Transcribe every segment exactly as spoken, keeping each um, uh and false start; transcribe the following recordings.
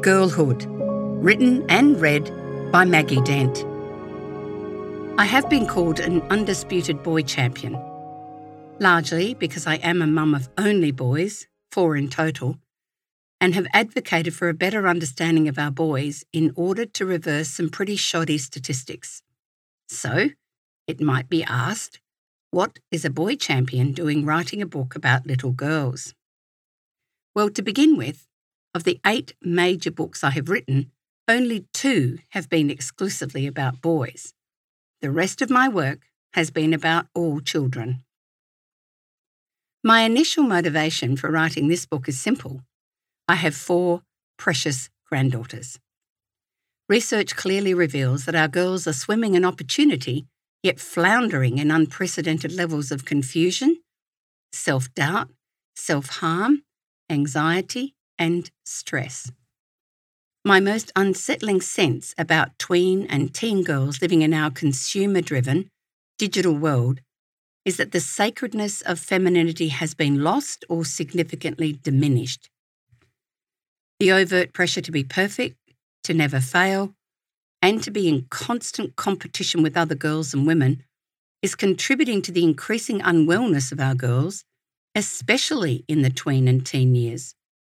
Girlhood, written and read by Maggie Dent. I have been called an undisputed boy champion, largely because I am a mum of only boys, four in total, and have advocated for a better understanding of our boys in order to reverse some pretty shoddy statistics. So, it might be asked, what is a boy champion doing writing a book about little girls? Well, to begin with, of the eight major books I have written, only two have been exclusively about boys. The rest of my work has been about all children. My initial motivation for writing this book is simple. I have four precious granddaughters. Research clearly reveals that our girls are swimming in opportunity, yet floundering in unprecedented levels of confusion, self-doubt, self-harm, anxiety, and stress. My most unsettling sense about tween and teen girls living in our consumer-driven, digital world is that the sacredness of femininity has been lost or significantly diminished. The overt pressure to be perfect, to never fail, and to be in constant competition with other girls and women is contributing to the increasing unwellness of our girls, especially in the tween and teen years.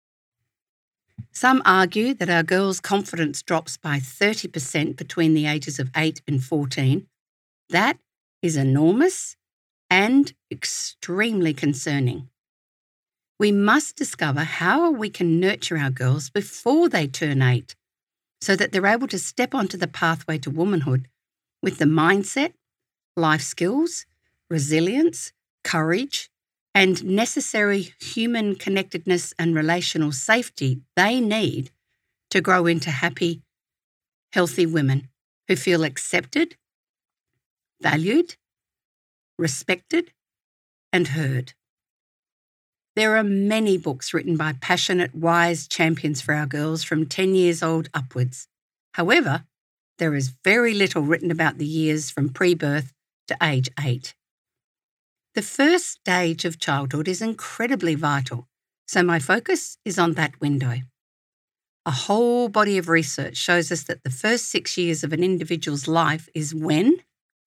Some argue that our girls' confidence drops by thirty percent between the ages of eight and fourteen. That is enormous and extremely concerning. We must discover how we can nurture our girls before they turn eight, so that they're able to step onto the pathway to womanhood with the mindset, life skills, resilience, courage, and necessary human connectedness and relational safety they need to grow into happy, healthy women who feel accepted, valued, respected, and heard. There are many books written by passionate, wise champions for our girls from ten years old upwards. However, there is very little written about the years from pre-birth to age eight. The first stage of childhood is incredibly vital, so my focus is on that window. A whole body of research shows us that the first six years of an individual's life is when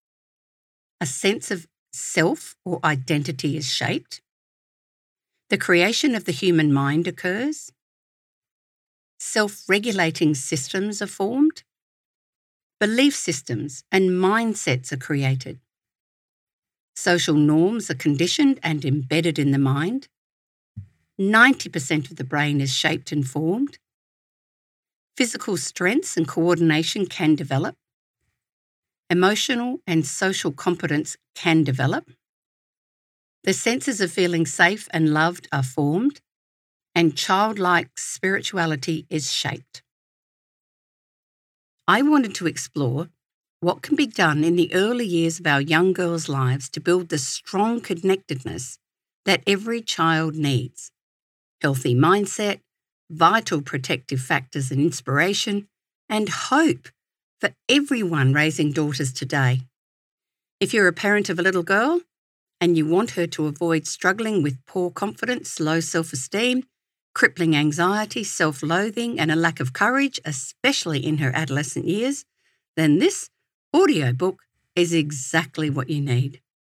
a sense of self or identity is shaped, the creation of the human mind occurs, self-regulating systems are formed, belief systems and mindsets are created, social norms are conditioned and embedded in the mind, ninety percent of the brain is shaped and formed, physical strengths and coordination can develop, emotional and social competence can develop, the senses of feeling safe and loved are formed, and childlike spirituality is shaped. I wanted to explore what can be done in the early years of our young girls' lives to build the strong connectedness that every child needs. Healthy mindset, vital protective factors and inspiration, and hope for everyone raising daughters today. If you're a parent of a little girl, and you want her to avoid struggling with poor confidence, low self-esteem, crippling anxiety, self-loathing, and a lack of courage, especially in her adolescent years, then this audiobook is exactly what you need.